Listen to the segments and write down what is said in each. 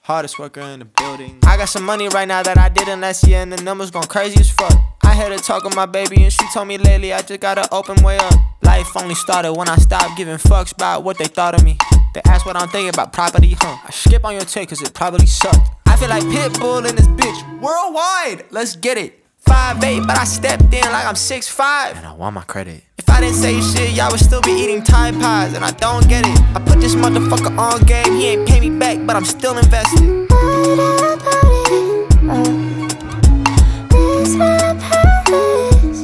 hardest worker in the building. I got some money right now that I didn't last year, and the numbers going crazy as fuck. I had to talk with my baby, and she told me lately I just gotta open way up. Life only started when I stopped giving fucks about what they thought of me. They ask what I'm thinking about property, I skip on your take cause it probably sucked. I feel like Pitbull in this bitch worldwide. Let's get it. 5'8", but I stepped in like I'm 6'5", and I want my credit. If I didn't say shit, y'all would still be eating Tide Pods, and I don't get it. I put this motherfucker on game, he ain't pay me back, but I'm still invested. This my palace.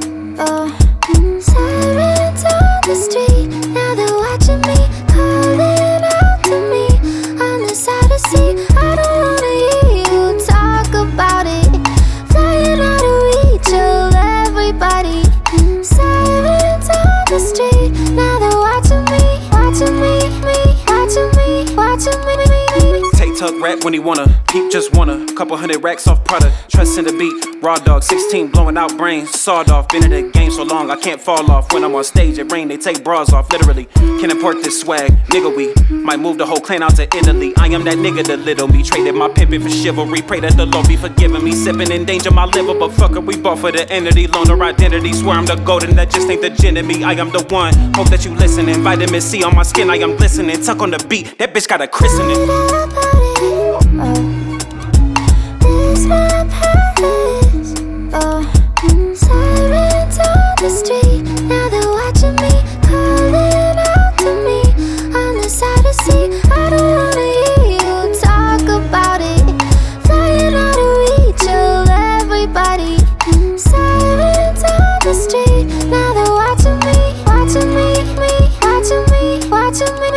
Sirens on the street, now they're watching me, calling out to me on the side of sea. I don't wanna hear you talk about it. Flying out of reach of everybody. Sirens on the street, now they're watching me, watching me, watching me. Take tuck rap when he wanna, peep just wanna. Couple hundred racks off Prada, trust in the beat. Raw dog, 16 blowing out brains. Sawed off, been in the game so long I can't fall off. When I'm on stage, it rain, they take bras off, literally. Can't import this swag, nigga, we might move the whole clan out to Italy. I am that nigga, the little me. Traded my pimpin' for chivalry. Pray that the Lord be forgiving me. Sippin' in danger my liver, but fuck it, we bought for the entity. Loner identity, swear I'm the golden, that just ain't the gin in me. I am the one, hope that you listening. Vitamin C on my skin, I am glistening. Tuck on the beat, that bitch got a christening. This my palace. Sirens on the street, now they're watching me, calling out to me on the side of sea. I don't wanna hear you talk about it. Flying out of reach of everybody. Sirens on the street, now they're watching me, watching me, watching me.